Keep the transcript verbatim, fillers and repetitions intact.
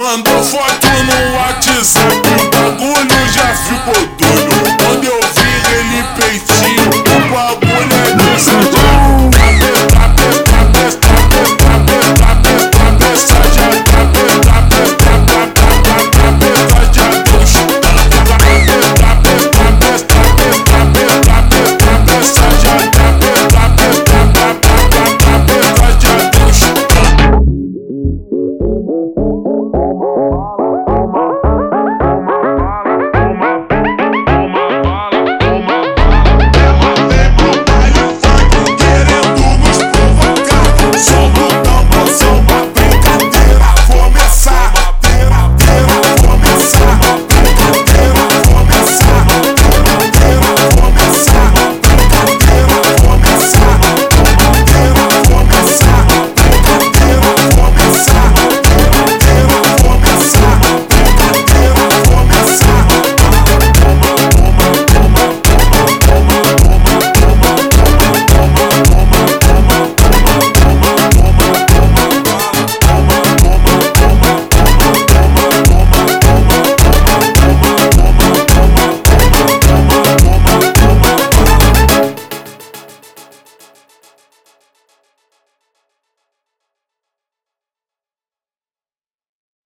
Mandou foto no WhatsApp, o bagulho já ficou doido. Quando eu vi ele peitinho, o bagulho é dançante.